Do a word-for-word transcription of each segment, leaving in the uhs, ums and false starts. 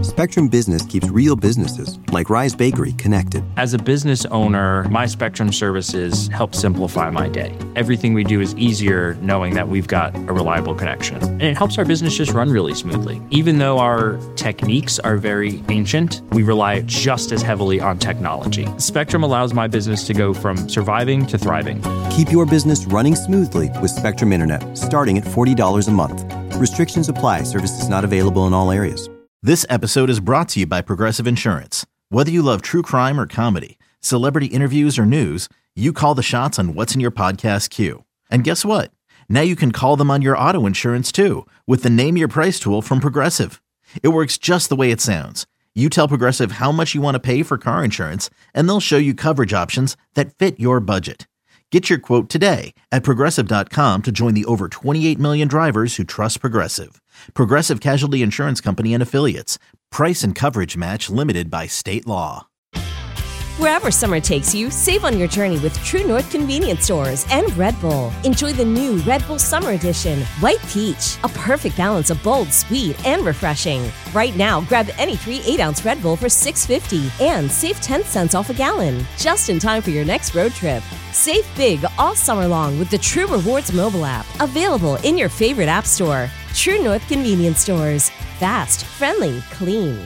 Spectrum Business keeps real businesses, like Rise Bakery, connected. As a business owner, my Spectrum services help simplify my day. Everything we do is easier knowing that we've got a reliable connection. And it helps our business just run really smoothly. Even though our techniques are very ancient, we rely just as heavily on technology. Spectrum allows my business to go from surviving to thriving. Keep your business running smoothly with Spectrum Internet, starting at forty dollars a month. Restrictions apply. Services not available in all areas. This episode is brought to you by Progressive Insurance. Whether you love true crime or comedy, celebrity interviews or news, you call the shots on what's in your podcast queue. And guess what? Now you can call them on your auto insurance too with the Name Your Price tool from Progressive. It works just the way it sounds. You tell Progressive how much you want to pay for car insurance, and they'll show you coverage options that fit your budget. Get your quote today at Progressive dot com to join the over twenty-eight million drivers who trust Progressive. Progressive Casualty Insurance Company and Affiliates. Price and coverage match limited by state law. Wherever summer takes you, save on your journey with True North Convenience Stores and Red Bull. Enjoy the new Red Bull Summer Edition, White Peach, a perfect balance of bold, sweet, and refreshing. Right now, grab any three eight-ounce Red Bull for six dollars and fifty cents and save ten cents off a gallon, just in time for your next road trip. Save big all summer long with the True Rewards mobile app, available in your favorite app store. True North Convenience Stores. Fast, friendly, clean.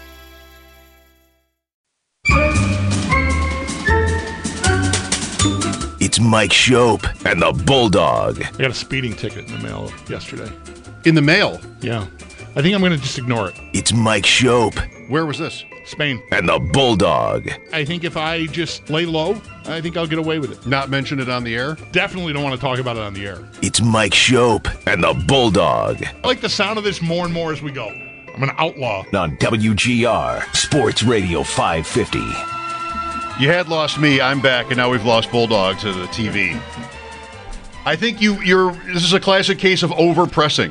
It's Mike Shope and the Bulldog. I got a speeding ticket in the mail yesterday. In the mail? Yeah. I think I'm going to just ignore it. It's Mike Shope. Where was this? Spain. And the Bulldog. I think if I just lay low, I think I'll get away with it. Not mention it on the air? Definitely don't want to talk about it on the air. It's Mike Shope and the Bulldog. I like the sound of this more and more as we go. I'm an outlaw. On W G R, Sports Radio five fifty. You had lost me, I'm back, and now we've lost Bulldog to the T V. I think you, you're. This is a classic case of over-pressing.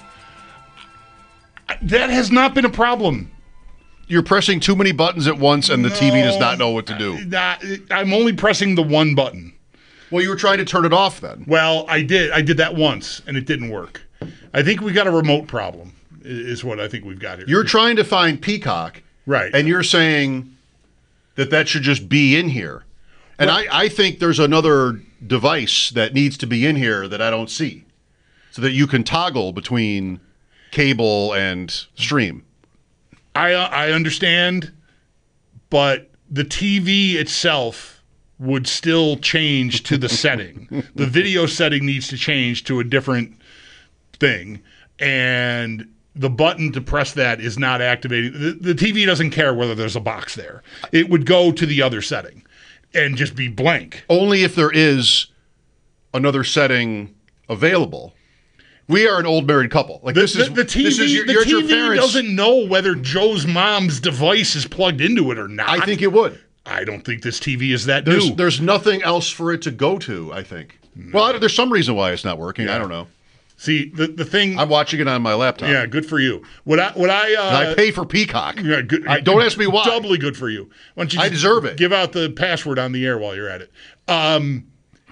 That has not been a problem. You're pressing too many buttons at once, and the no, T V does not know what to do. Not, I'm only pressing the one button. Well, you were trying to turn it off then. Well, I did. I did that once, and it didn't work. I think we got a remote problem, is what I think we've got here. You're trying to find Peacock. Right. And you're saying that that should just be in here. And well, I, I think there's another device that needs to be in here that I don't see, so that you can toggle between cable and stream. I uh, I understand, but the T V itself would still change to the setting. The video setting needs to change to a different thing, and the button to press that is not activating. The, the T V doesn't care whether there's a box there. It would go to the other setting and just be blank. Only if there is another setting available. We are an old married couple. Like the, this is the, the T V. This is your, the your, T V your doesn't know whether Joe's mom's device is plugged into it or not. I think it would. I don't think this T V is that there's, new. There's nothing else for it to go to, I think. No. Well, I, there's some reason why it's not working. Yeah. I don't know. See, the the thing... I'm watching it on my laptop. Yeah, good for you. What I... What I, uh, I pay for Peacock. Yeah, good, I, don't ask me why. Doubly good for you. Why don't you I deserve it. Give out the password on the air while you're at it. Um,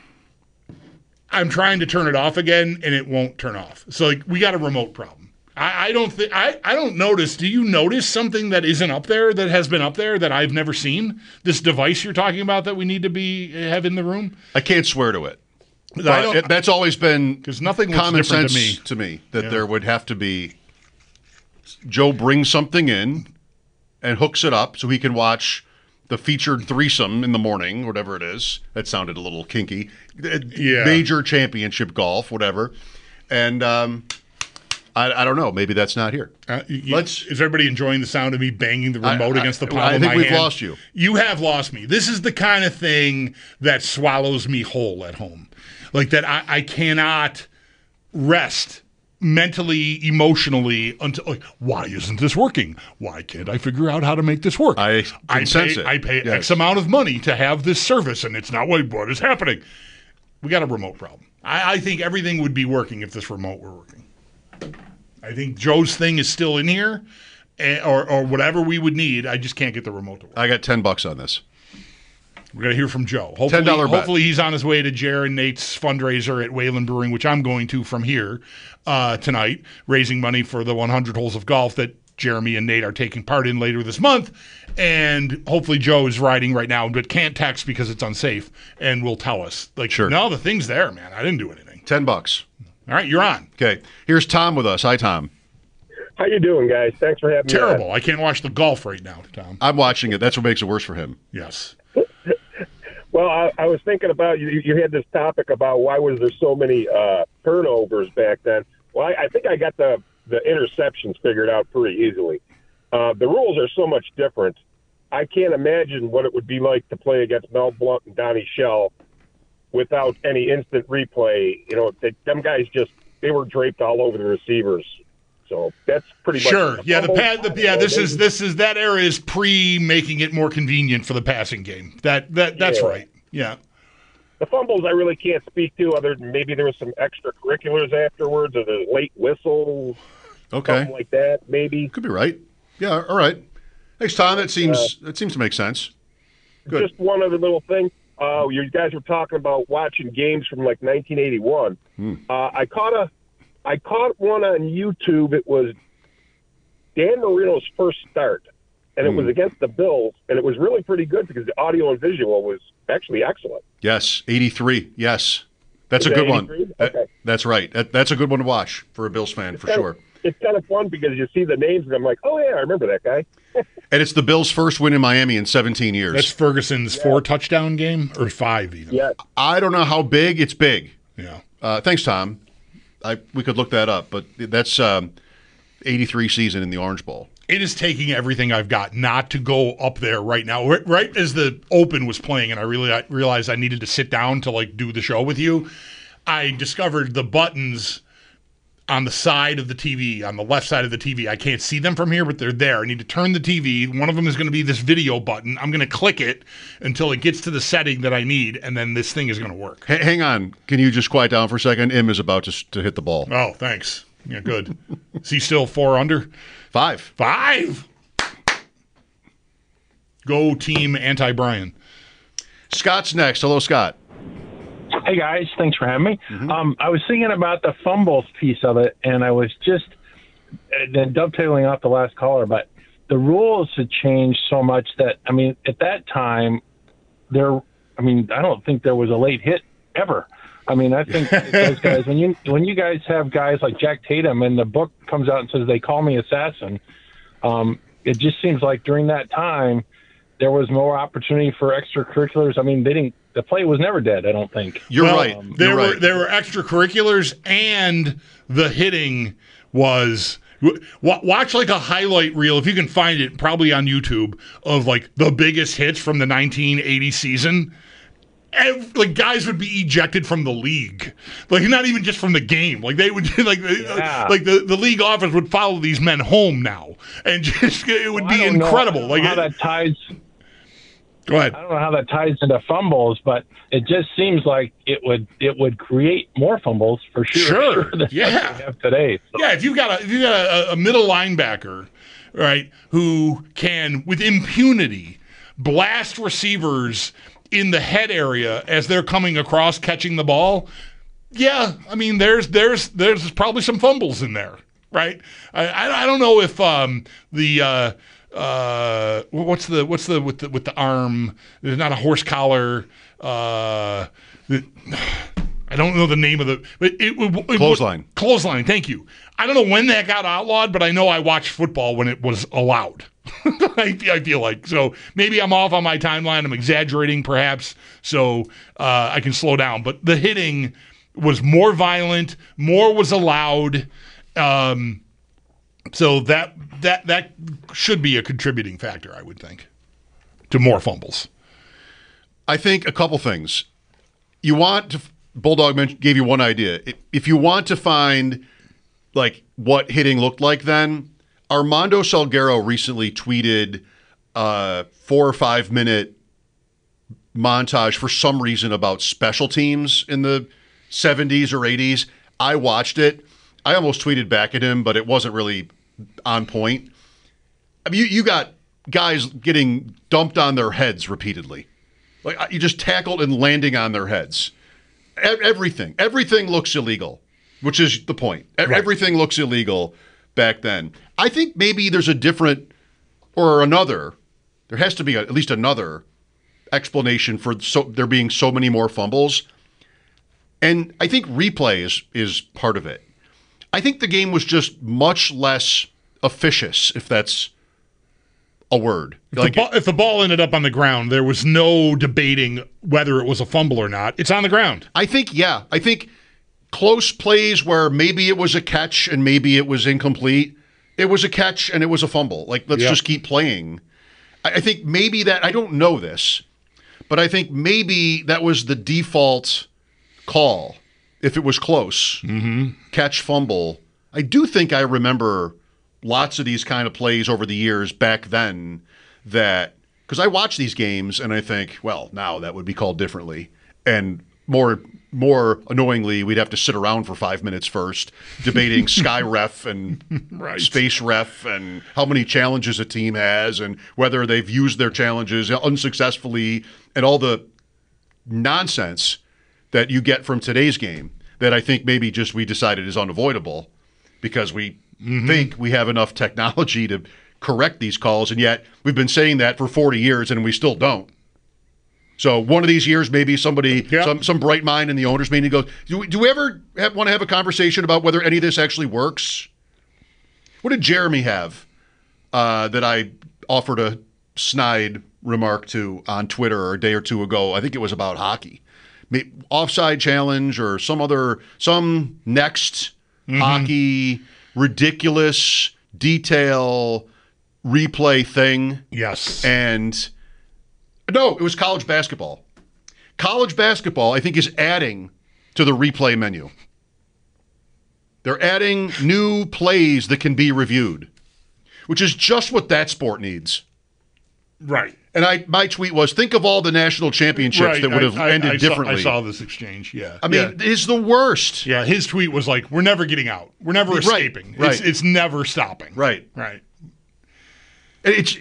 I'm trying to turn it off again, and it won't turn off. So like, we got a remote problem. I, I don't think... I, I don't notice... Do you notice something that isn't up there, that has been up there, that I've never seen? This device you're talking about that we need to be have in the room? I can't swear to it. But it, that's always been nothing common sense to me. to me that yeah. there would have to be Joe brings something in and hooks it up so he can watch the featured threesome in the morning, whatever it is. That sounded a little kinky. Yeah. Major championship golf, whatever. And um, I, I don't know. Maybe that's not here. Uh, you, Let's. Is everybody enjoying the sound of me banging the remote I, I, against the palm I of think my we've hand? lost you. You have lost me. This is the kind of thing that swallows me whole at home. Like that I, I cannot rest mentally, emotionally until like, why isn't this working? Why can't I figure out how to make this work? I can I sense pay, it. I pay yes. X amount of money to have this service, and it's not what, what is happening. We got a remote problem. I, I think everything would be working if this remote were working. I think Joe's thing is still in here, and, or or whatever we would need. I just can't get the remote to work. I got ten bucks on this. We're going to hear from Joe. Hopefully, ten dollars bet. Hopefully he's on his way to Jer and Nate's fundraiser at Wayland Brewing, which I'm going to from here uh, tonight, raising money for the one hundred holes of golf that Jeremy and Nate are taking part in later this month. And hopefully Joe is riding right now, but can't text because it's unsafe, and will tell us. Like, sure. No, the thing's there, man. I didn't do anything. Ten bucks. All right, you're on. Okay. Here's Tom with us. Hi, Tom. How you doing, guys? Thanks for having Terrible. me. Terrible. I can't watch the golf right now, Tom. I'm watching it. That's what makes it worse for him. Yes. Well, I, I was thinking about you. You had this topic about why was there so many uh, turnovers back then. Well, I, I think I got the the interceptions figured out pretty easily. Uh, the rules are so much different. I can't imagine what it would be like to play against Mel Blount and Donnie Shell without any instant replay. You know, they, them guys just they were draped all over the receivers. So that's pretty much sure. Yeah, the pad. The, yeah, this is this is that era is pre making it more convenient for the passing game. That that that's yeah. right. Yeah. The fumbles I really can't speak to, other than maybe there was some extracurriculars afterwards, or the late whistle, okay, something like that. Maybe could be right. Yeah. All right. Thanks, Tom. That seems uh, that seems to make sense. Good. Just one other little thing. Uh, you guys were talking about watching games from like nineteen eighty-one. Hmm. Uh, I caught a. I caught one on YouTube. It was Dan Marino's first start, and it mm. was against the Bills, and it was really pretty good because the audio and visual was actually excellent. Yes, eighty-three. Yes, that's Is a good that one. Okay. That, that's right. That, that's a good one to watch for a Bills fan, It's for kind sure. Of, it's kind of fun because you see the names, and I'm like, oh, yeah, I remember that guy. And it's the Bills' first win in Miami in seventeen years. That's Ferguson's yeah. four touchdown game, or five even. Yeah. I don't know how big. It's big. Yeah. Uh, thanks, Tom. I, we could look that up, but that's um, eighty-three season in the Orange Bowl. It is taking everything I've got not to go up there right now. Right, right as the Open was playing, and I really I realized I needed to sit down to like do the show with you, I discovered the buttons on the side of the T V, on the left side of the T V. I can't see them from here, but they're there. I need to turn the T V. One of them is going to be this video button. I'm going to click it until it gets to the setting that I need, and then this thing is going to work. H- hang on. Can you just quiet down for a second? Im is about to, to hit the ball. Oh, thanks. Yeah, good. Is he still four under? Five. Five. Go team anti-Brian. Scott's next. Hello, Scott. Hey, guys. Thanks for having me. Mm-hmm. Um, I was thinking about the fumbles piece of it, and I was just then dovetailing off the last caller, but the rules had changed so much that, I mean, at that time, there, I mean, I don't think there was a late hit ever. I mean, I think those guys, when you when you guys have guys like Jack Tatum and the book comes out and says, they call me assassin, um, it just seems like during that time, there was more opportunity for extracurriculars. I mean, they didn't, the play was never dead, I don't think. You're well, right. Um, there You're were right. there were extracurriculars, and the hitting was watch like a highlight reel if you can find it, probably on YouTube, of like the biggest hits from the nineteen eighty season. Every, like guys would be ejected from the league, like not even just from the game. Like they would, like Yeah. like the, the league office would follow these men home now, and just it would Well, be I don't know- incredible. I don't like know how it, that ties. go ahead. I don't know how that ties into fumbles, but it just seems like it would it would create more fumbles for sure. Sure. than Yeah. what we have today. So. Yeah, if you got a if you got a, a middle linebacker, right, who can with impunity blast receivers in the head area as they're coming across catching the ball, yeah, I mean there's there's there's probably some fumbles in there, right? I I, I don't know if um, the uh, uh, what's the what's the with the with the arm? There's not a horse collar. Uh, the, I don't know the name of the, but it, it, it Clothesline. Clothesline. Thank you. I don't know when that got outlawed, but I know I watched football when it was allowed. I, I feel like so maybe I'm off on my timeline. I'm exaggerating, perhaps, so uh, I can slow down. But the hitting was more violent. More was allowed. Um, so that that that should be a contributing factor, I would think, to more fumbles. I think a couple things. You want to Bulldog mentioned, gave you one idea. If you want to find like what hitting looked like then, Armando Salguero recently tweeted a four or five minute montage for some reason about special teams in the seventies or eighties. I watched it. I almost tweeted back at him, but it wasn't really on point. I mean, you, you got guys getting dumped on their heads repeatedly. Like you just tackled and landing on their heads. E- everything. Everything looks illegal, which is the point. E- Right. Everything looks illegal. back then. I think maybe there's a different or another. There has to be a, at least another explanation for so there being so many more fumbles. And I think replay is is part of it. I think the game was just much less officious, if that's a word. If, like the ball, if the ball ended up on the ground, there was no debating whether it was a fumble or not. It's on the ground. I think, yeah. I think close plays where maybe it was a catch and maybe it was incomplete. It was a catch and it was a fumble. Like, let's yep. just keep playing. I, I think maybe that, I don't know this, but I think maybe that was the default call if it was close. Mm-hmm. Catch, fumble. I do think I remember lots of these kind of plays over the years back then that, because I watch these games and I think, well, now that would be called differently. And more more annoyingly, we'd have to sit around for five minutes first debating Sky Ref and right. Space Ref and how many challenges a team has and whether they've used their challenges unsuccessfully and all the nonsense that you get from today's game that I think maybe just we decided is unavoidable because we Mm-hmm. think we have enough technology to correct these calls, and yet we've been saying that for forty years and we still don't. So one of these years, maybe somebody, yep. some some bright mind in the owners meeting goes, do we, do we ever have, want to have a conversation about whether any of this actually works? What did Jeremy have uh, that I offered a snide remark to on Twitter a day or two ago? I think it was about hockey. Maybe offside challenge or some other, some next mm-hmm. hockey ridiculous detail replay thing. Yes. And no, it was college basketball. College basketball, I think, is adding to the replay menu. They're adding new plays that can be reviewed, which is just what that sport needs. Right. And I, my tweet was, think of all the national championships right. that would have I, ended I, I differently. Saw, I saw this exchange, yeah. I mean, yeah. it's the worst. Yeah, his tweet was like, we're never getting out. We're never Right, escaping. right. It's, it's never stopping. Right. Right. And it's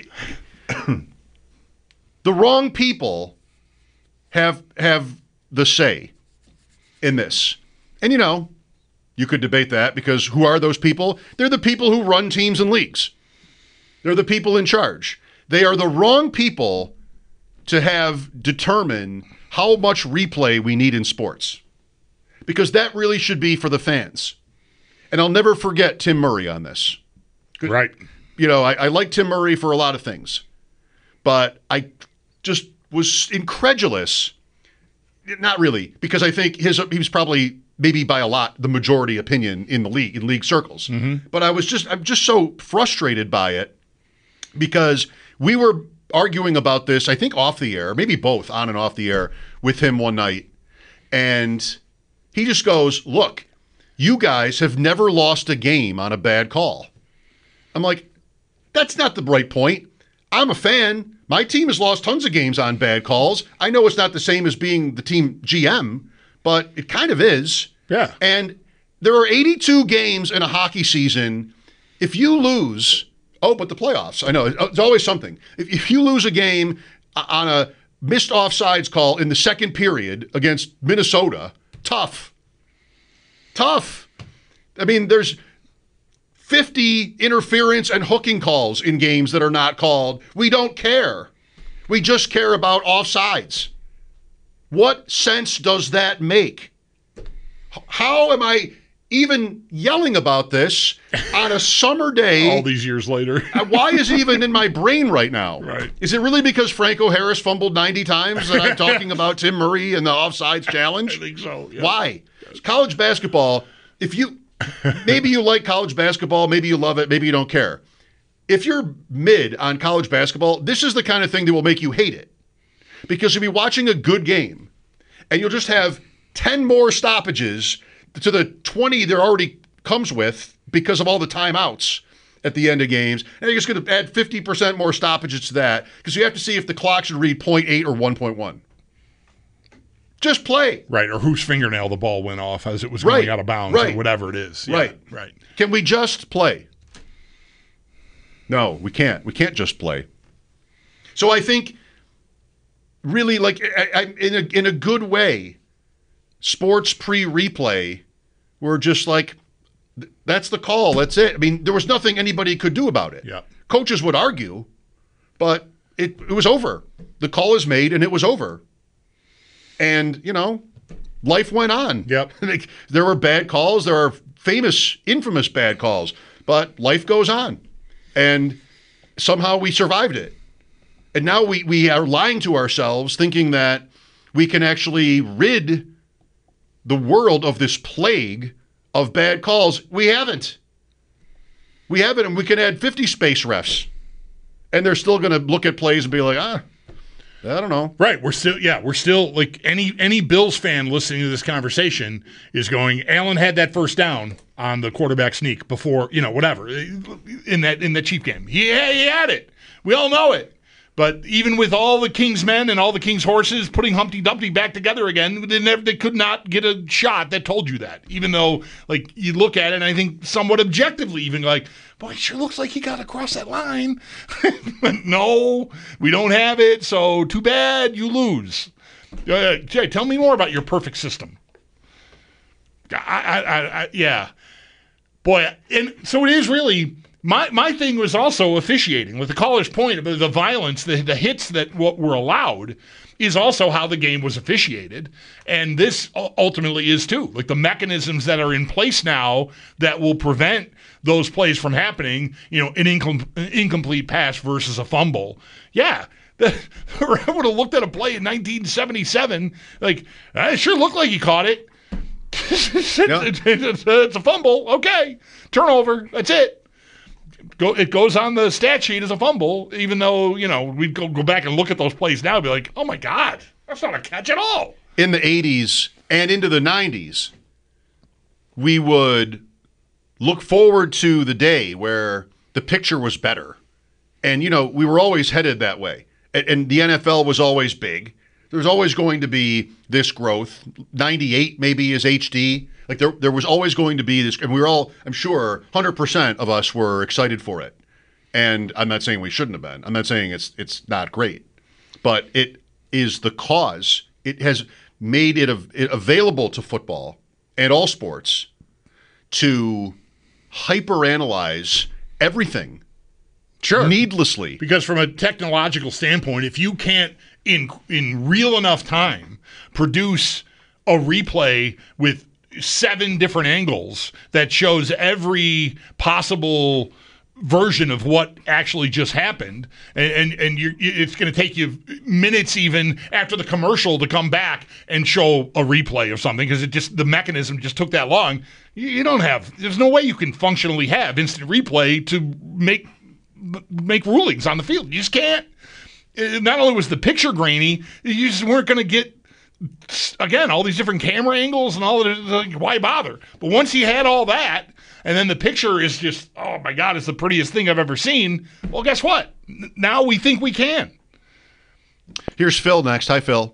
the wrong people have have the say in this. And, you know, you could debate that because who are those people? They're the people who run teams and leagues. They're the people in charge. They are the wrong people to have determine how much replay we need in sports because that really should be for the fans. And I'll never forget Tim Murray on this. Right. You know, I, I like Tim Murray for a lot of things, but I just was incredulous. Not really, because I think his he was probably maybe by a lot the majority opinion in the league, in league circles. Mm-hmm. But I was just I'm just so frustrated by it because we were arguing about this, I think off the air, maybe both on and off the air with him one night. And he just goes, look, you guys have never lost a game on a bad call. I'm like, that's not the right point. I'm a fan. My team has lost tons of games on bad calls. I know it's not the same as being the team G M, but it kind of is. Yeah. And there are eighty-two games in a hockey season. If you lose... Oh, but the playoffs. I know. It's always something. If, if you lose a game on a missed offsides call in the second period against Minnesota, tough. Tough. I mean, there's fifty interference and hooking calls in games that are not called. We don't care. We just care about offsides. What sense does that make? How am I even yelling about this on a summer day? All these years later. Why is it even in my brain right now? Right. Is it really because Franco Harris fumbled ninety times that I'm talking about Tim Murray and the offsides challenge? I think so. Yeah. Why? College basketball, if you, maybe you like college basketball, maybe you love it, maybe you don't care. If you're mid on college basketball, this is the kind of thing that will make you hate it. Because you'll be watching a good game and you'll just have ten more stoppages to the twenty there already comes with because of all the timeouts at the end of games. And you're just going to add fifty percent more stoppages to that because you have to see if the clock should read point eight or one point one. Just play. Right, or whose fingernail the ball went off as it was going Right. out of bounds Right. or whatever it is. Yeah. Right. Right. Can we just play? No, we can't. We can't just play. So I think really like I, I, in a in a good way, sports pre-replay were just like th- that's the call. That's it. I mean, there was nothing anybody could do about it. Yeah. Coaches would argue, but it, it was over. The call is made, and it was over. And, you know, life went on. Yep. There were bad calls. There are famous, infamous bad calls. But life goes on. And somehow we survived it. And now we, we are lying to ourselves thinking that we can actually rid the world of this plague of bad calls. We haven't. We haven't, and we can add fifty space refs. And they're still going to look at plays and be like, ah, I don't know. Right. We're still, yeah, we're still, like, any any Bills fan listening to this conversation is going, Allen had that first down on the quarterback sneak before, you know, whatever, in that in the Chief game. Yeah, he, he had it. We all know it. But even with all the King's men and all the King's horses putting Humpty Dumpty back together again, they, never, they could not get a shot that told you that. Even though, like, you look at it, and I think somewhat objectively, even like, boy, it sure looks like he got across that line. No, we don't have it, so too bad, you lose. Uh, Jay, tell me more about your perfect system. I, I, I, I yeah. Boy, and so it is really... My my thing was also officiating. With the caller's point about the violence, the, the hits that what were allowed is also how the game was officiated. And this ultimately is too. Like the mechanisms that are in place now that will prevent those plays from happening, you know, an, incom- an incomplete pass versus a fumble. Yeah. I would have looked at a play in nineteen seventy-seven, like, it sure looked like he caught it. it's, Yeah. it's, it's, it's a fumble. Okay. Turnover. That's it. Go, it goes on the stat sheet as a fumble, even though, you know, we'd go, go back and look at those plays now and be like, oh, my God, that's not a catch at all. In the eighties and into the nineties, we would look forward to the day where the picture was better. And, you know, we were always headed that way. And, and the N F L was always big. There's always going to be this growth. ninety-eight maybe is H D. Like there, there was always going to be this, and we were all, I'm sure, one hundred percent of us were excited for it. And I'm not saying we shouldn't have been. I'm not saying it's it's not great, but it is the cause. It has made it, av- it available to football and all sports to hyperanalyze everything, Sure. needlessly. Because from a technological standpoint, if you can't, in in real enough time, produce a replay with seven different angles that shows every possible version of what actually just happened, and and, and you're, it's going to take you minutes even after the commercial to come back and show a replay of something because it just the mechanism just took that long. You, you don't have there's no way you can functionally have instant replay to make make rulings on the field. You just can't. Not only was the picture grainy, you just weren't going to get, again, all these different camera angles and all that. Like, why bother? But once he had all that, and then the picture is just, oh my God, it's the prettiest thing I've ever seen. Well, guess what? N- now we think we can. Here's Phil next. Hi, Phil.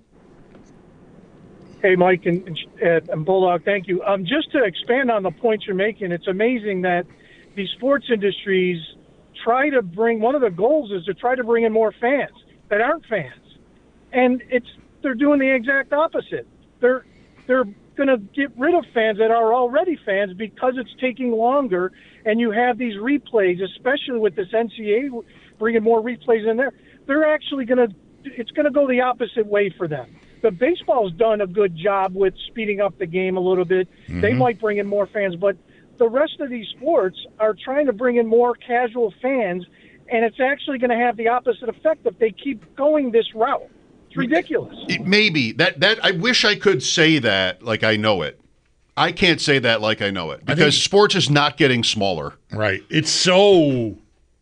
Hey, Mike and, and, and Bulldog, thank you. Um, just to expand on the points you're making, it's amazing that these sports industries try to bring, one of the goals is to try to bring in more fans that aren't fans. And it's they're doing the exact opposite. They're they're going to get rid of fans that are already fans because it's taking longer, and you have these replays, especially with this N C A A bringing more replays in there. They're actually going to it's going to go the opposite way for them. The baseball's done a good job with speeding up the game a little bit. Mm-hmm. They might bring in more fans, but the rest of these sports are trying to bring in more casual fans, and it's actually going to have the opposite effect if they keep going this route. It's ridiculous. It, maybe that that I wish I could say that like I know it. I can't say that like I know it because think, sports is not getting smaller. Right. It's so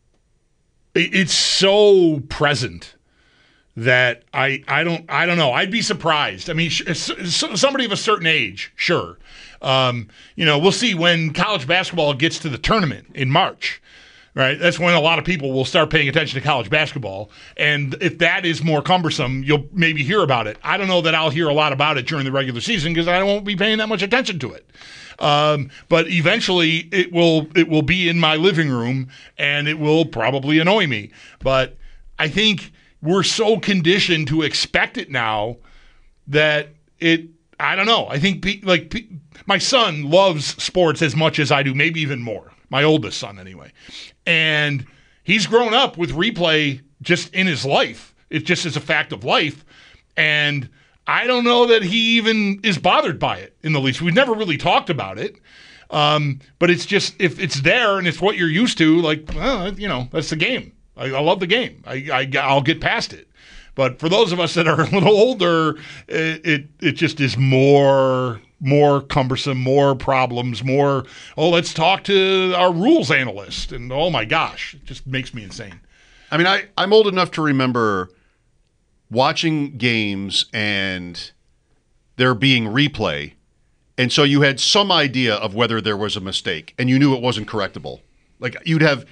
it, it's so present that I I don't I don't know. I'd be surprised. I mean, sh- somebody of a certain age, sure. Um, you know, we'll see when college basketball gets to the tournament in March. Right, that's when a lot of people will start paying attention to college basketball, and if that is more cumbersome, you'll maybe hear about it. I don't know that I'll hear a lot about it during the regular season because I won't be paying that much attention to it. Um, but eventually, it will it will be in my living room, and it will probably annoy me. But I think we're so conditioned to expect it now that it. I don't know. I think pe- like pe- my son loves sports as much as I do, maybe even more. My oldest son, anyway. And he's grown up with replay just in his life. It just is a fact of life. And I don't know that he even is bothered by it in the least. We've never really talked about it. Um, but it's just, if it's there and it's what you're used to, like, well, you know, that's the game. I, I love the game. I, I, I'll get past it. But for those of us that are a little older, it it, it just is more more cumbersome, more problems, more, oh, let's talk to our rules analyst. And oh my gosh, it just makes me insane. I mean, I, I'm old enough to remember watching games and there being replay. And so you had some idea of whether there was a mistake and you knew it wasn't correctable. Like you'd have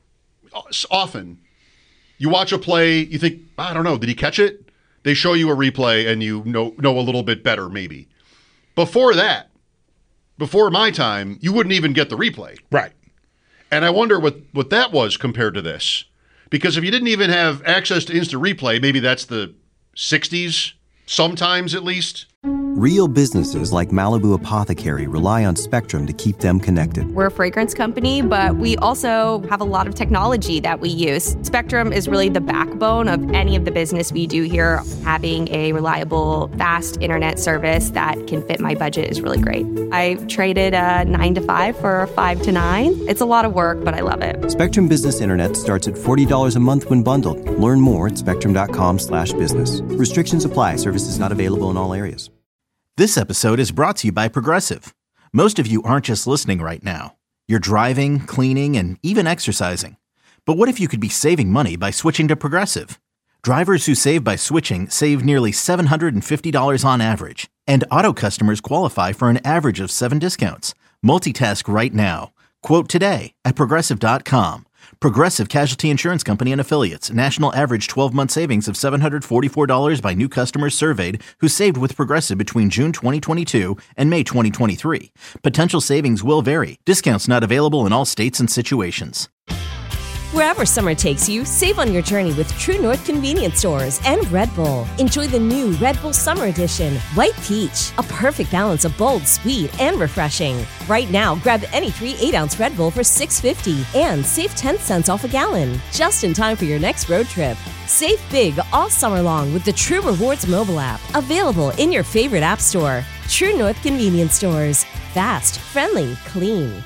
often, you watch a play, you think, I don't know, did he catch it? They show you a replay and you know know a little bit better maybe. Before that, before my time, you wouldn't even get the replay. Right. And I wonder what, what that was compared to this. Because if you didn't even have access to instant replay, maybe that's the sixties, sometimes at least. Real businesses like Malibu Apothecary rely on Spectrum to keep them connected. We're a fragrance company, but we also have a lot of technology that we use. Spectrum is really the backbone of any of the business we do here. Having a reliable, fast internet service that can fit my budget is really great. I traded a nine to five for a five to nine. It's a lot of work, but I love it. Spectrum Business Internet starts at forty dollars a month when bundled. Learn more at spectrum.com slash business. Restrictions apply. Services not available in all areas. This episode is brought to you by Progressive. Most of you aren't just listening right now. You're driving, cleaning, and even exercising. But what if you could be saving money by switching to Progressive? Drivers who save by switching save nearly seven hundred fifty dollars on average. And auto customers qualify for an average of seven discounts. Multitask right now. Quote today at Progressive dot com. Progressive Casualty Insurance Company and Affiliates. National average twelve-month savings of seven hundred forty-four dollars by new customers surveyed who saved with Progressive between June twenty twenty-two and May twenty twenty-three. Potential savings will vary. Discounts not available in all states and situations. Wherever summer takes you, save on your journey with True North Convenience Stores and Red Bull. Enjoy the new Red Bull Summer Edition, White Peach, a perfect balance of bold, sweet, and refreshing. Right now, grab any three eight-ounce Red Bull for six dollars and fifty cents and save ten cents off a gallon, just in time for your next road trip. Save big all summer long with the True Rewards mobile app, available in your favorite app store. True North Convenience Stores. Fast, friendly, clean.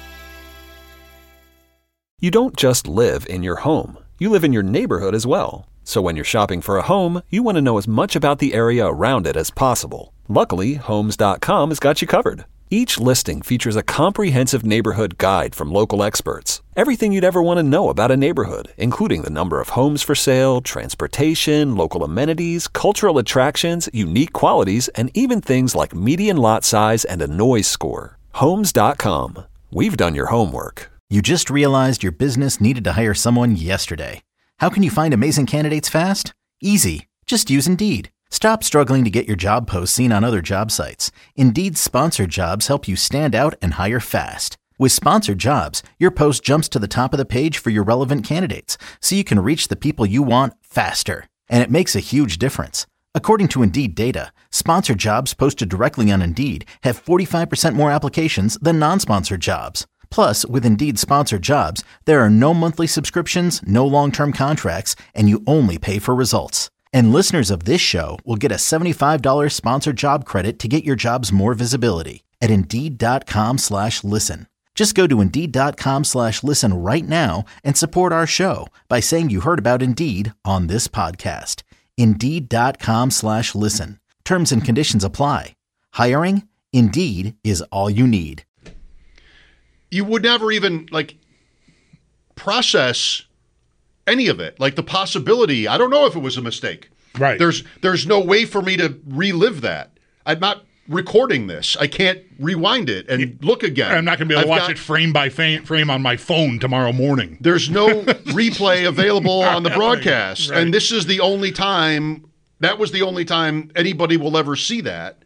You don't just live in your home. You live in your neighborhood as well. So when you're shopping for a home, you want to know as much about the area around it as possible. Luckily, Homes dot com has got you covered. Each listing features a comprehensive neighborhood guide from local experts. Everything you'd ever want to know about a neighborhood, including the number of homes for sale, transportation, local amenities, cultural attractions, unique qualities, and even things like median lot size and a noise score. Homes dot com. We've done your homework. You just realized your business needed to hire someone yesterday. How can you find amazing candidates fast? Easy. Just use Indeed. Stop struggling to get your job posts seen on other job sites. Indeed's sponsored jobs help you stand out and hire fast. With sponsored jobs, your post jumps to the top of the page for your relevant candidates, so you can reach the people you want faster. And it makes a huge difference. According to Indeed data, sponsored jobs posted directly on Indeed have forty-five percent more applications than non-sponsored jobs. Plus, with Indeed sponsored jobs, there are no monthly subscriptions, no long-term contracts, and you only pay for results. And listeners of this show will get a seventy-five dollars sponsored job credit to get your jobs more visibility at Indeed.com slash listen. Just go to Indeed.com slash listen right now and support our show by saying you heard about Indeed on this podcast. Indeed.com slash listen. Terms and conditions apply. Hiring? Indeed is all you need. You would never even, like, process any of it. Like, the possibility, I don't know if it was a mistake. Right. There's there's no way for me to relive that. I'm not recording this. I can't rewind it and look again. I'm not going to be able to I've watch got, it frame by frame, frame on my phone tomorrow morning. There's no replay available on the broadcast. Right. And this is the only time, that was the only time anybody will ever see that.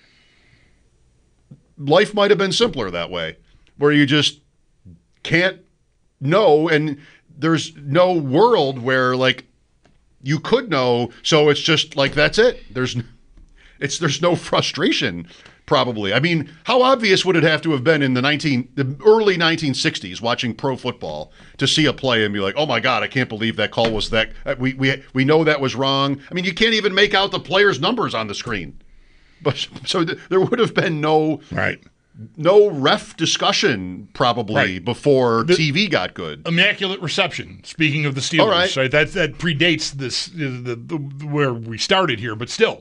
Life might have been simpler that way, where you just can't know, and there's no world where, like, you could know, so it's just like, that's it. There's It's there's no frustration, probably. I mean, how obvious would it have to have been in the nineteen the early nineteen sixties watching pro football to see a play and be like, "Oh my God, I can't believe that call was that we we we know that was wrong." I mean, you can't even make out the players' numbers on the screen. But so th- there would have been no right. No ref discussion probably right. before the, T V got good. Immaculate reception. Speaking of the Steelers, All right. right? That that predates this the, the, the where we started here, but still,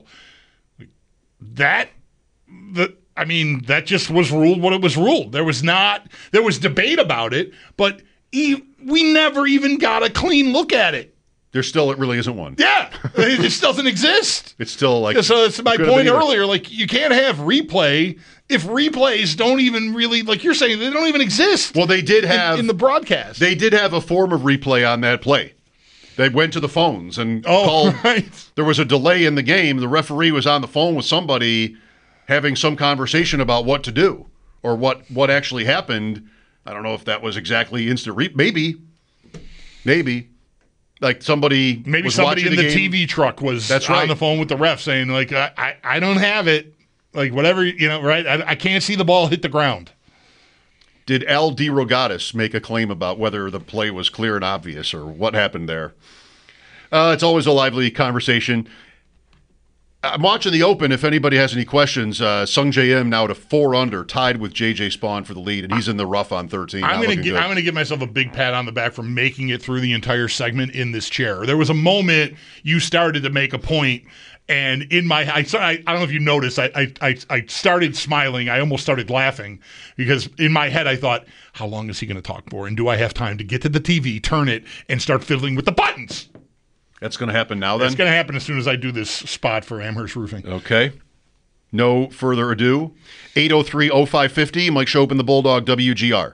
that the I mean that just was ruled what it was ruled. There was not there was debate about it, but e- we never even got a clean look at it. There still it really isn't one. Yeah, it just doesn't exist. It's still like so. It's my point earlier. Like you can't have replay if replays don't even really like you're saying they don't even exist. Well, they did have in, in the broadcast. They did have a form of replay on that play. They went to the phones and oh, called. Right. There was a delay in the game. The referee was on the phone with somebody having some conversation about what to do or what what actually happened. I don't know if that was exactly instant re- maybe, maybe. Like somebody maybe was somebody in the, the game. T V truck was That's on right. the phone with the ref saying like I, I, I don't have it, like whatever, you know, right? I, I can't see the ball hit the ground. Did Al DeRogatis make a claim about whether the play was clear and obvious or what happened there? Uh, it's always a lively conversation. I'm watching the Open. If anybody has any questions, uh, Sung J M now to four under, tied with J J Spawn for the lead, and he's in the rough on thirteen. I'm going to I'm going to give myself a big pat on the back for making it through the entire segment in this chair. There was a moment you started to make a point, and in my I, I, I don't know if you noticed, I, I I started smiling. I almost started laughing because in my head I thought, how long is he going to talk for, and do I have time to get to the T V, turn it, and start fiddling with the buttons? That's going to happen now, then? That's going to happen as soon as I do this spot for Amherst Roofing. Okay. No further ado. eight oh three oh five fifty, Mike Schopen, the Bulldog, W G R.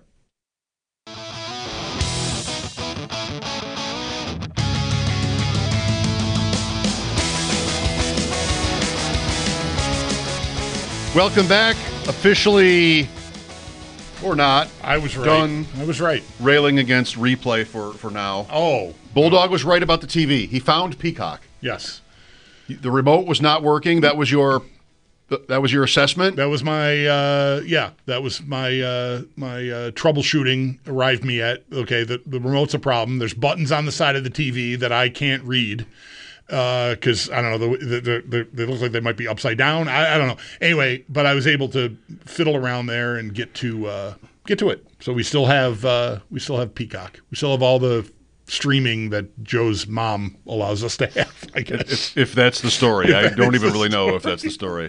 Welcome back. Officially, or not, I was right. Done I was right. Railing against replay for, for now. Oh. Bulldog was right about the T V. He found Peacock. Yes. The remote was not working. That was your that was your assessment? That was my uh, yeah, that was my uh, my uh, troubleshooting arrived me at, okay, the, the remote's a problem. There's buttons on the side of the T V that I can't read. Because uh, I don't know, the, the, the, they look like they might be upside down. I, I don't know. Anyway, but I was able to fiddle around there and get to uh, get to it. So we still have uh, we still have Peacock. We still have all the streaming that Joe's mom allows us to have, I guess. If, if that's the story, I don't even really know if that's the story.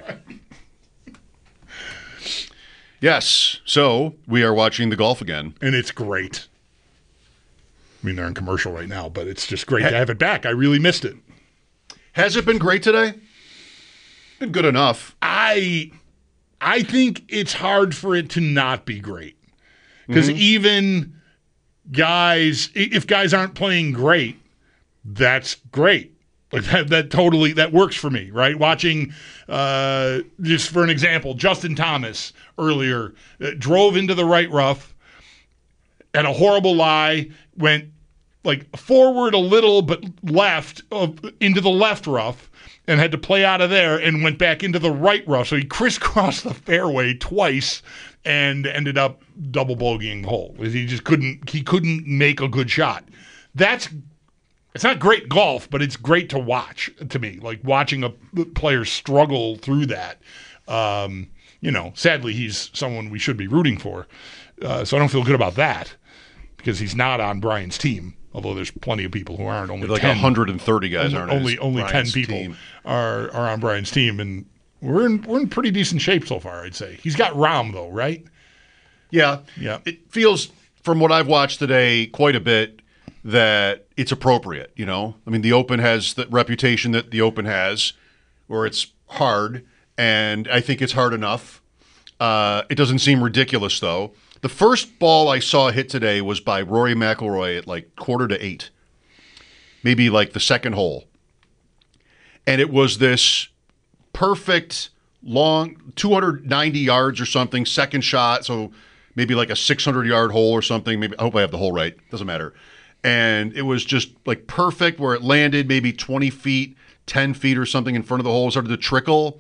Yes, so we are watching the golf again, and it's greet. I mean, they're in commercial right now, but it's just great to have it back. I really missed it. Has it been great today? Been good enough. I I think it's hard for it to not be great. Because mm-hmm. even guys, if guys aren't playing great, that's great. Like that, that totally, that works for me, right? Watching, uh, just for an example, Justin Thomas earlier uh, drove into the right rough, had a horrible lie, went like forward a little, but left uh, into the left rough and had to play out of there and went back into the right rough. So he crisscrossed the fairway twice and ended up double bogeying the hole. He just couldn't, he couldn't make a good shot. That's, it's not great golf, but it's great to watch to me, like watching a player struggle through that. Um, you know, sadly, he's someone we should be rooting for. Uh, so I don't feel good about that because he's not on Brian's team. Although there's plenty of people who aren't. Only like ten, one hundred thirty guys only, aren't. Only only Brian's ten people team. are are on Brian's team, and we're in we're in pretty decent shape so far. I'd say he's got Rahm though, right? Yeah, yeah. It feels from what I've watched today quite a bit that it's appropriate. You know, I mean, the Open has the reputation that the Open has, where it's hard, and I think it's hard enough. Uh, it doesn't seem ridiculous though. The first ball I saw hit today was by Rory McIlroy at like quarter to eight, maybe like the second hole. And it was this perfect long, two hundred ninety yards or something, second shot. So maybe like a six hundred yard hole or something. Maybe I hope I have the hole right. Doesn't matter. And it was just like perfect where it landed maybe twenty feet, ten feet or something in front of the hole. It started to trickle.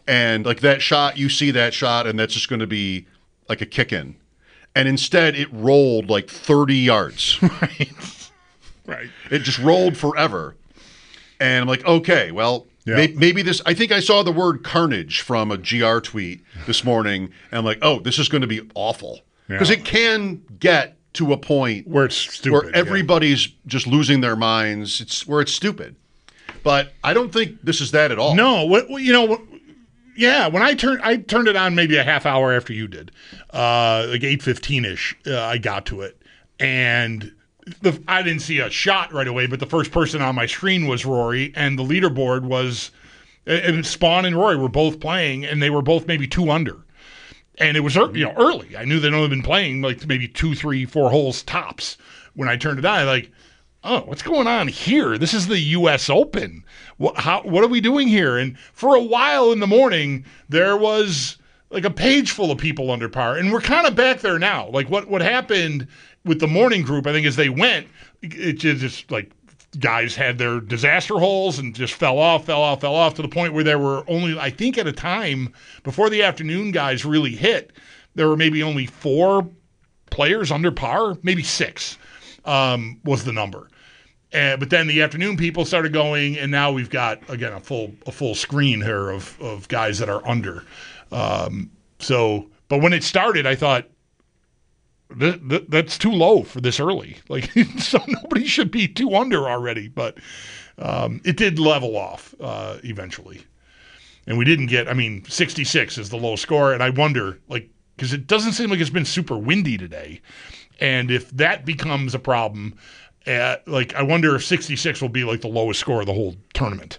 And like that shot, you see that shot, and that's just going to be like a kick in. And instead, it rolled like thirty yards. Right. Right. It just rolled forever. And I'm like, okay, well, yeah. may- maybe this. I think I saw the word carnage from a G R tweet this morning. And I'm like, oh, this is going to be awful. Because yeah. it can get to a point where it's stupid, where everybody's yeah. just losing their minds. It's where it's stupid. But I don't think this is that at all. No, what, you know, yeah. When I turned, I turned it on maybe a half hour after you did, uh, like eight fifteen ish. Uh, I got to it, and the, I didn't see a shot right away. But the first person on my screen was Rory, and the leaderboard was and Spawn and Rory were both playing, and they were both maybe two under. And it was, you know, early. I knew they'd only been playing like maybe two, three, four holes tops. When I turned it on, I'm like, oh, what's going on here? This is the U S Open. What, how, what are we doing here? And for a while in the morning, there was like a page full of people under par. And we're kind of back there now. Like what, what happened with the morning group, I think, as they went, it just like guys had their disaster holes and just fell off, fell off, fell off to the point where there were only, I think at a time, before the afternoon guys really hit, there were maybe only four players under par, maybe six um, was the number. Uh, but then the afternoon people started going, and now we've got, again, a full a full screen here of, of guys that are under. Um, so, but when it started, I thought, Th- th- that's too low for this early. Like, so nobody should be two under already. But um, it did level off uh, eventually, and we didn't get. I mean, sixty-six is the low score, and I wonder, like, because it doesn't seem like it's been super windy today, and if that becomes a problem, uh, like, I wonder if sixty-six will be like the lowest score of the whole tournament.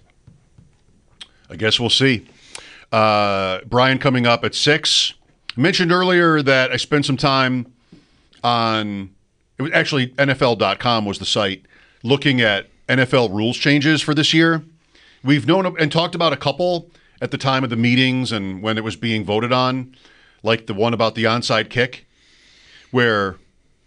I guess we'll see. Uh, Brian coming up at six. I mentioned earlier that I spent some time on, it was actually N F L dot com was the site, looking at N F L rules changes for this year. We've known and talked about a couple at the time of the meetings and when it was being voted on, like the one about the onside kick, where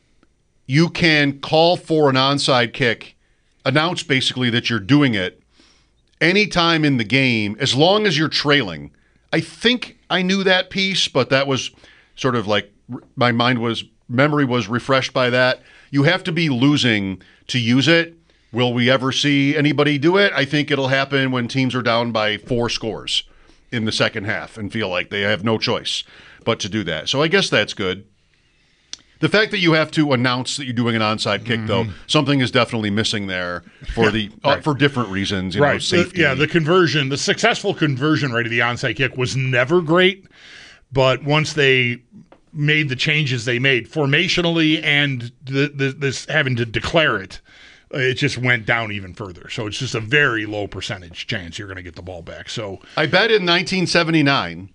you can call for an onside kick, announce basically that you're doing it anytime in the game, as long as you're trailing. I think I knew that piece, but that was sort of like my mind was, memory was refreshed by that. You have to be losing to use it. Will we ever see anybody do it? I think it'll happen when teams are down by four scores in the second half and feel like they have no choice but to do that. So I guess that's good. The fact that you have to announce that you're doing an onside kick, mm-hmm. though, something is definitely missing there for yeah, the right. uh, for different reasons. You right. know, safety. The, yeah, the conversion, the successful conversion rate of the onside kick was never great, but once they made the changes they made formationally and the, the, this having to declare it, it just went down even further. So it's just a very low percentage chance you're going to get the ball back. So I bet in nineteen seventy-nine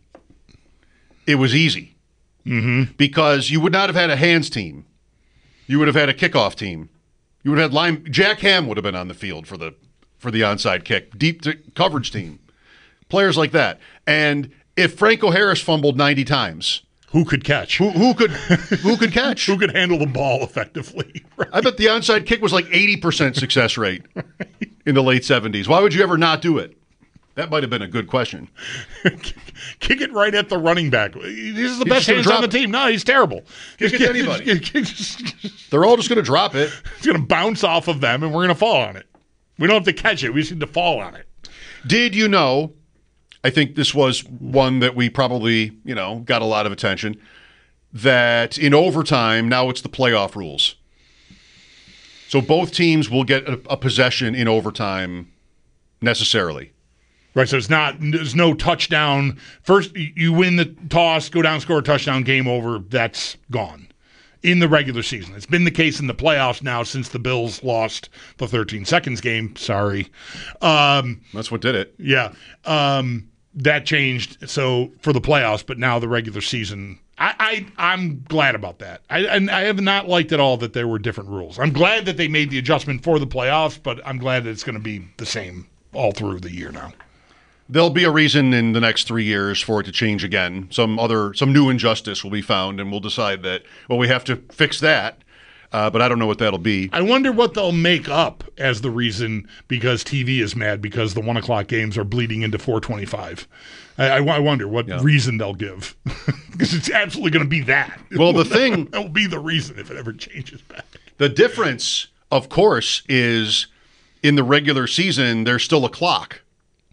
it was easy mm-hmm. because you would not have had a hands team. You would have had a kickoff team. You would have had line. Jack Ham would have been on the field for the for the onside kick. Deep t- coverage team, players like that. And if Franco Harris fumbled ninety times. Who could catch? Who, who could who could catch? Who could handle the ball effectively? Right? I bet the onside kick was like eighty percent success rate right. in the late seventies. Why would you ever not do it? That might have been a good question. Kick it right at the running back. This is the he's best hands on the team. No, he's terrible. Kick it to anybody. They're all just going to drop it. It's going to bounce off of them, and we're going to fall on it. We don't have to catch it. We just need to fall on it. Did you know, I think this was one that we probably, you know, got a lot of attention, that in overtime, now it's the playoff rules. So both teams will get a, a possession in overtime necessarily. Right, so it's not, there's no touchdown. First, you win the toss, go down, score a touchdown, game over. That's gone in the regular season. It's been the case in the playoffs now since the Bills lost the thirteen seconds game. Sorry. Um, That's what did it. Yeah. Um, that changed so for the playoffs, but now the regular season, I, I, I'm glad about that. I, and I have not liked at all that there were different rules. I'm glad that they made the adjustment for the playoffs, but I'm glad that it's going to be the same all through the year now. There'll be a reason in the next three years for it to change again. Some other, some new injustice will be found, and we'll decide that, well, we have to fix that. Uh, but I don't know what that'll be. I wonder what they'll make up as the reason because T V is mad because the one o'clock games are bleeding into four twenty-five. I, I, I wonder what yeah. reason they'll give because it's absolutely going to be that. Well, the thing that will be the reason if it ever changes back. The difference, of course, is in the regular season there's still a clock,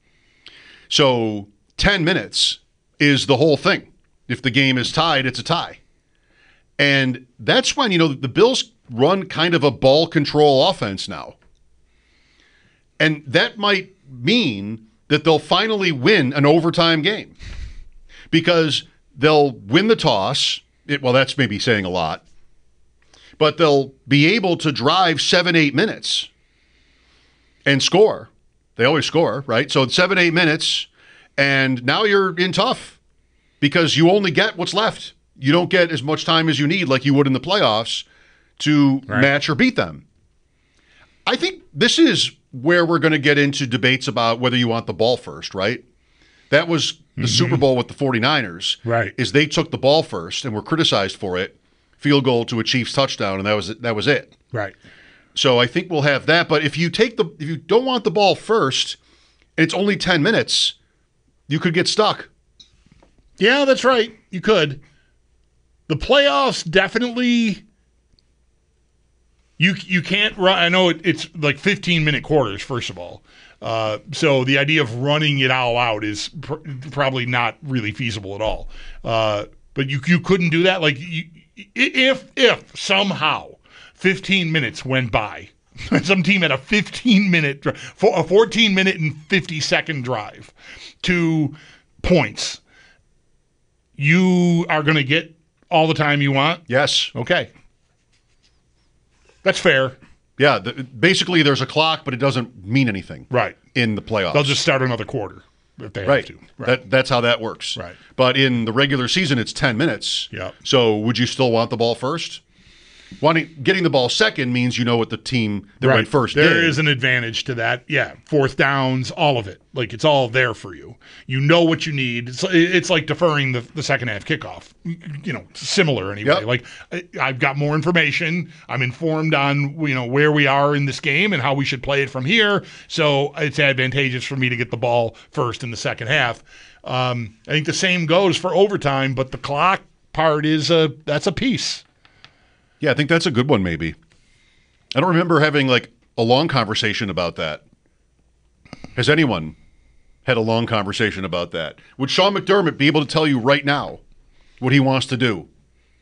so ten minutes is the whole thing. If the game is tied, it's a tie. And that's when, you know, the Bills run kind of a ball control offense now. And that might mean that they'll finally win an overtime game because they'll win the toss. It, well, that's maybe saying a lot. But they'll be able to drive seven, eight minutes and score. They always score, right? So it's seven, eight minutes, and now you're in tough because you only get what's left. You don't get as much time as you need like you would in the playoffs to right. match or beat them. I think this is where we're going to get into debates about whether you want the ball first, right? That was the mm-hmm. Super Bowl with the 49ers. Right. Is they took the ball first and were criticized for it. Field goal to a Chiefs touchdown, and that was that was it. Right. So I think we'll have that. But if you take the if you don't want the ball first, and it's only ten minutes, you could get stuck. Yeah, that's right. You could. The playoffs definitely. You you can't run. I know it, it's like fifteen minute quarters. First of all, uh, so the idea of running it all out is pr- probably not really feasible at all. Uh, but you you couldn't do that. Like you, if if somehow fifteen minutes went by, some team had a fifteen minute, a fourteen minute and fifty second drive to points, you are going to get all the time you want? Yes. Okay. That's fair. Yeah. The, basically, there's a clock, but it doesn't mean anything. Right. In the playoffs. They'll just start another quarter if they right. have to. Right. That, that's how that works. Right. But in the regular season, it's ten minutes. Yeah. So would you still want the ball first? Wanting, getting the ball second means you know what the team that right. went first there did. There is an advantage to that. Yeah. Fourth downs, all of it. Like, it's all there for you. You know what you need. It's, it's like deferring the, the second half kickoff. You know, similar anyway. Yep. Like, I've got more information. I'm informed on, you know, where we are in this game and how we should play it from here. So it's advantageous for me to get the ball first in the second half. Um, I think the same goes for overtime, but the clock part is a that's a piece. Yeah, I think that's a good one, maybe. I don't remember having, like, a long conversation about that. Has anyone had a long conversation about that? Would Sean McDermott be able to tell you right now what he wants to do?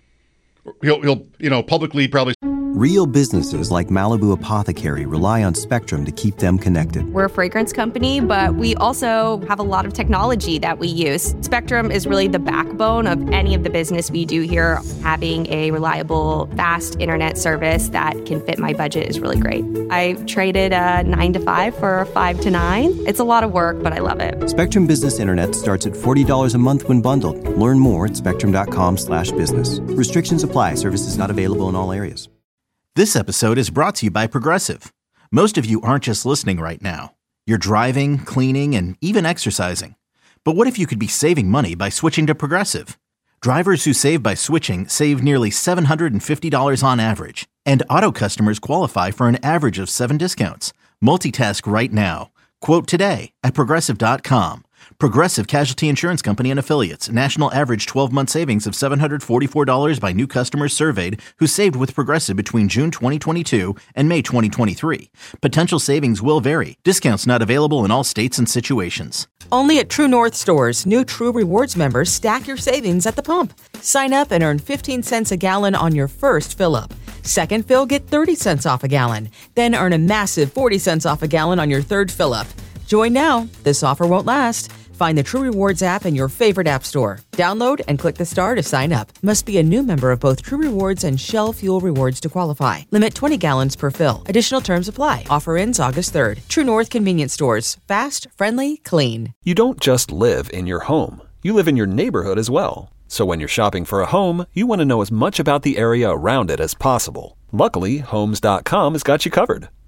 He'll, he'll you know, publicly probably... Real businesses like Malibu Apothecary rely on Spectrum to keep them connected. We're a fragrance company, but we also have a lot of technology that we use. Spectrum is really the backbone of any of the business we do here. Having a reliable, fast internet service that can fit my budget is really great. I traded a nine to five for a five to nine. It's a lot of work, but I love it. Spectrum Business Internet starts at forty dollars a month when bundled. Learn more at spectrum.com slash business. Restrictions apply. Services not available in all areas. This episode is brought to you by Progressive. Most of you aren't just listening right now. You're driving, cleaning, and even exercising. But what if you could be saving money by switching to Progressive? Drivers who save by switching save nearly seven hundred fifty dollars on average. And auto customers qualify for an average of seven discounts. Multitask right now. Quote today at Progressive dot com. Progressive Casualty Insurance Company and Affiliates. National average twelve-month savings of seven hundred forty-four dollars by new customers surveyed who saved with Progressive between June twenty twenty-two and May twenty twenty-three. Potential savings will vary. Discounts not available in all states and situations. Only at True North stores, new True Rewards members stack your savings at the pump. Sign up and earn fifteen cents a gallon on your first fill-up. Second fill, get thirty cents off a gallon. Then earn a massive forty cents off a gallon on your third fill-up. Join now. This offer won't last. Find the True Rewards app in your favorite app store. Download and click the star to sign up. Must be a new member of both True Rewards and Shell Fuel Rewards to qualify. Limit twenty gallons per fill. Additional terms apply. Offer ends August third. True North Convenience Stores. Fast, friendly, clean. You don't just live in your home. You live in your neighborhood as well. So when you're shopping for a home, you want to know as much about the area around it as possible. Luckily, Homes dot com has got you covered.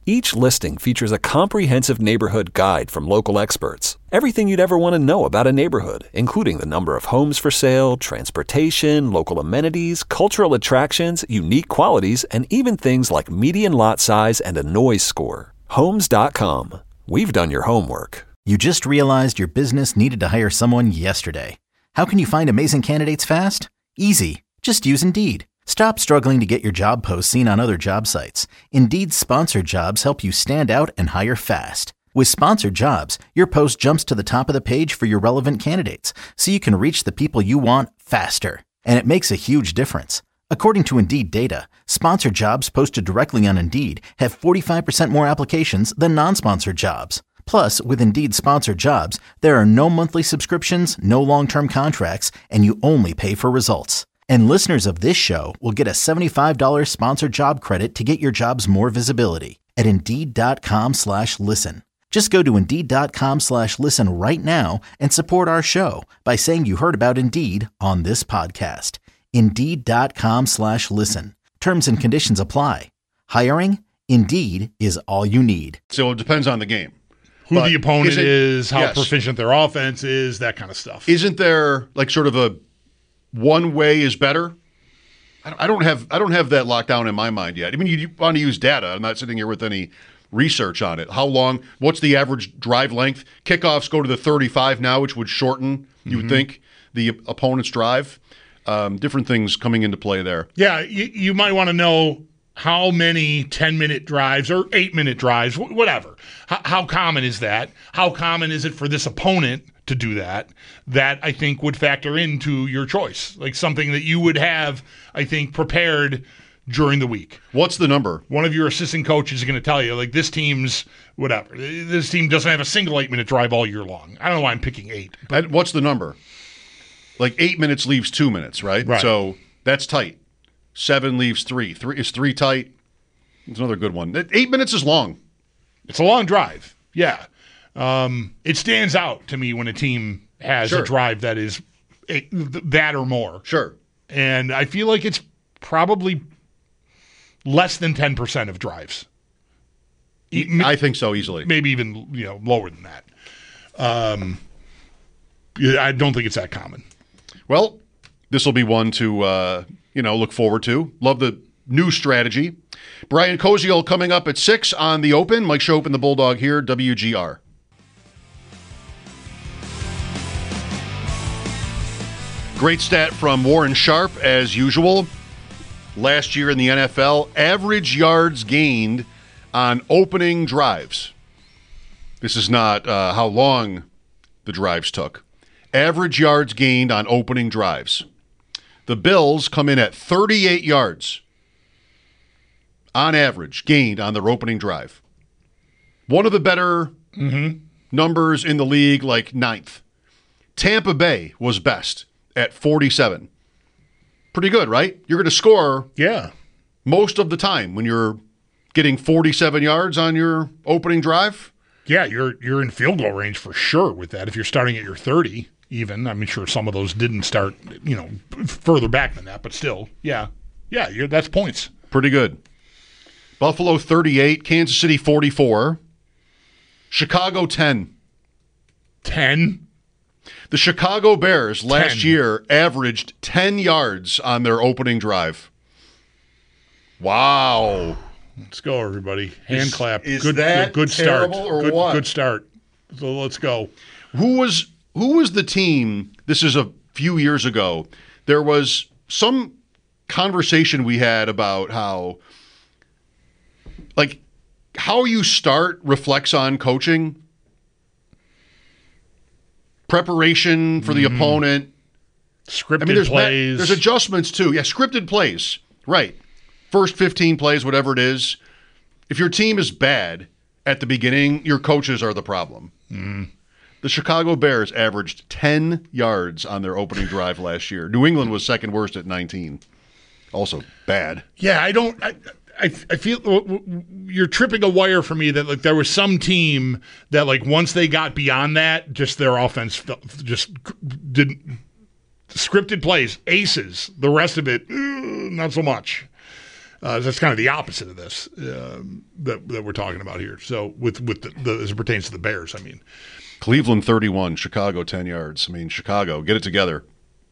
Each listing features a comprehensive neighborhood guide from local experts. Everything you'd ever want to know about a neighborhood, including the number of homes for sale, transportation, local amenities, cultural attractions, unique qualities, and even things like median lot size and a noise score. Homes dot com. We've done your homework. You just realized your business needed to hire someone yesterday. How can you find amazing candidates fast? Easy. Just use Indeed. Stop struggling to get your job posts seen on other job sites. Indeed's sponsored jobs help you stand out and hire fast. With sponsored jobs, your post jumps to the top of the page for your relevant candidates, so you can reach the people you want faster. And it makes a huge difference. According to Indeed data, sponsored jobs posted directly on Indeed have forty-five percent more applications than non-sponsored jobs. Plus, with Indeed sponsored jobs, there are no monthly subscriptions, no long-term contracts, and you only pay for results. And listeners of this show will get a seventy-five dollars sponsored job credit to get your jobs more visibility at Indeed.com slash listen. Just go to Indeed.com slash listen right now and support our show by saying you heard about Indeed on this podcast. Indeed.com slash listen. Terms and conditions apply. Hiring? Indeed is all you need. So it depends on the game. Who But the opponent is, it, is, how yes. proficient their offense is, that kind of stuff. Isn't there like sort of a one way is better? I don't have I don't have that locked down in my mind yet. I mean, you want to use data. I'm not sitting here with any research on it. How long? What's the average drive length? Kickoffs go to the thirty-five now, which would shorten, you would Mhm. think, the opponent's drive. Um, different things coming into play there. Yeah, you, you might want to know how many ten-minute drives or eight-minute drives, wh- whatever. H- how common is that? How common is it for this opponent to do that? That, I think, would factor into your choice. Like something that you would have, I think, prepared during the week. What's the number? One of your assistant coaches is going to tell you, like, this team's whatever. This team doesn't have a single eight-minute drive all year long. I don't know why I'm picking eight. And what's the number? Like eight minutes leaves two minutes, right? Right. So that's tight. Seven leaves three. Three is three tight. It's another good one. Eight minutes is long. It's a long drive. Yeah. Um, it stands out to me when a team has Sure. a drive that is eight, th- that or more. Sure. And I feel like it's probably less than ten percent of drives. E- I think so easily. Maybe even, you know, lower than that. Um, yeah, I don't think it's that common. Well, this will be one to uh, you know look forward to. Love the new strategy. Brian Koziol coming up at six on the Open. Mike Schopp and the Bulldog here, W G R. Great stat from Warren Sharp as usual. Last year in the N F L, average yards gained on opening drives. This is not uh, how long the drives took. Average yards gained on opening drives. The Bills come in at thirty-eight yards on average gained on their opening drive. One of the better Mm-hmm. numbers in the league, like ninth. Tampa Bay was best at forty-seven. Pretty good, right? You're going to score yeah. most of the time when you're getting forty-seven yards on your opening drive. Yeah, you're you're in field goal range for sure with that. If you're starting at your thirty, even. I'm sure some of those didn't start, you know, further back than that, but still, yeah. Yeah, you're, that's points. Pretty good. Buffalo thirty-eight, Kansas City forty-four, Chicago ten. ten? The Chicago Bears last ten. year averaged ten yards on their opening drive. Wow. Let's go, everybody. Hand Is- clap. is good, that good start. terrible or good, what? Good start. So let's go. Who was who was the team? This is a few years ago. There was some conversation we had about how, like, how you start reflects on coaching, preparation for the Mhm. opponent, Scripted I mean, there's plays. there's adjustments too. Yeah, scripted plays. Right. First fifteen plays, whatever it is. If your team is bad at the beginning, your coaches are the problem. Mm. The Chicago Bears averaged ten yards on their opening drive last year. New England was second worst at nineteen. Also bad. Yeah, I don't. I, I, I feel you're tripping a wire for me that like there was some team that like once they got beyond that, just their offense felt, just didn't scripted plays, aces. The rest of it, eh, not so much. Uh, that's kind of the opposite of this um, that that we're talking about here. So with with the, the, as it pertains to the Bears, I mean, Cleveland thirty-one, Chicago ten yards. I mean, Chicago, get it together.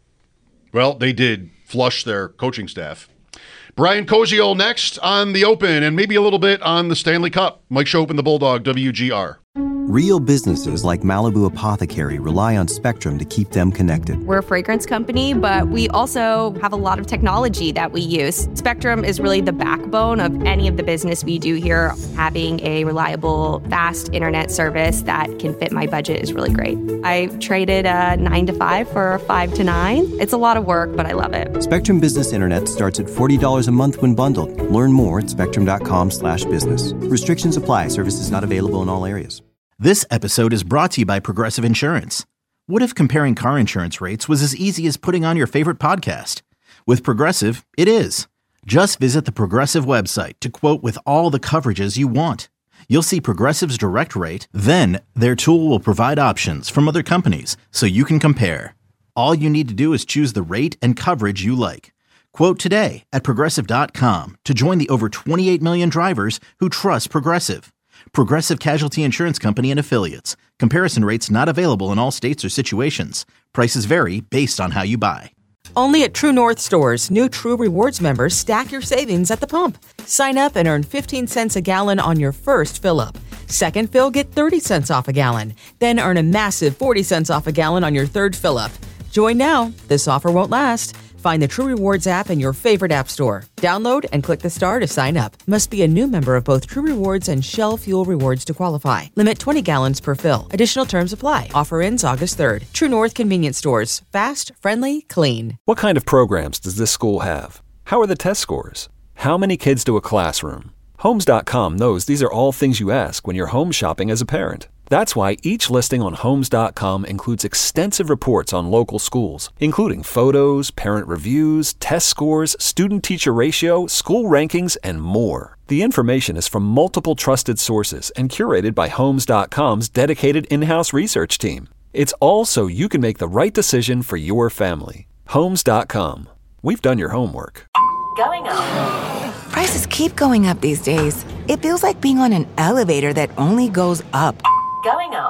Well, they did flush their coaching staff. Brian Koziol next on the Open and maybe a little bit on the Stanley Cup. Mike Schopp and the Bulldog, W G R. Real businesses like Malibu Apothecary rely on Spectrum to keep them connected. We're a fragrance company, but we also have a lot of technology that we use. Spectrum is really the backbone of any of the business we do here. Having a reliable, fast internet service that can fit my budget is really great. I traded a nine to five for a five to nine. It's a lot of work, but I love it. Spectrum Business Internet starts at forty dollars a month when bundled. Learn more at spectrum.com slash business. Restrictions apply. Services not available in all areas. This episode is brought to you by Progressive Insurance. What if comparing car insurance rates was as easy as putting on your favorite podcast? With Progressive, it is. Just visit the Progressive website to quote with all the coverages you want. You'll see Progressive's direct rate, then their tool will provide options from other companies so you can compare. All you need to do is choose the rate and coverage you like. Quote today at Progressive dot com to join the over twenty-eight million drivers who trust Progressive. Progressive Casualty Insurance Company and Affiliates. Comparison rates not available in all states or situations. Prices vary based on how you buy. Only at True North stores, new True Rewards members stack your savings at the pump. Sign up and earn fifteen cents a gallon on your first fill-up. Second fill, get thirty cents off a gallon. Then earn a massive forty cents off a gallon on your third fill-up. Join now. This offer won't last. Find the True Rewards app in your favorite app store. Download and click the star to sign up. Must be a new member of both True Rewards and Shell Fuel Rewards to qualify. Limit twenty gallons per fill. Additional terms apply. Offer ends August third. True North Convenience Stores. Fast, friendly, clean. What kind of programs does this school have? How are the test scores? How many kids to a classroom? Homes dot com knows these are all things you ask when you're home shopping as a parent. That's why each listing on Homes dot com includes extensive reports on local schools, including photos, parent reviews, test scores, student-teacher ratio, school rankings, and more. The information is from multiple trusted sources and curated by Homes dot com's dedicated in-house research team. It's all so you can make the right decision for your family. Homes dot com. We've done your homework. Going up. Prices keep going up these days. It feels like being on an elevator that only goes up. Going up.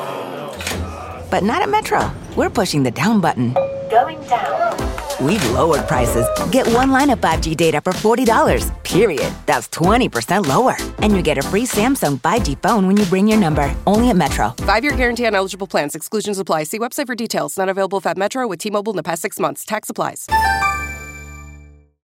But not at Metro. We're pushing the down button. Going down. We've lowered prices. Get one line of five G data for forty dollars. Period. That's twenty percent lower. And you get a free Samsung five G phone when you bring your number. Only at Metro. Five-year guarantee on eligible plans. Exclusions apply. See website for details. Not available if at Metro with T-Mobile in the past six months. Tax applies.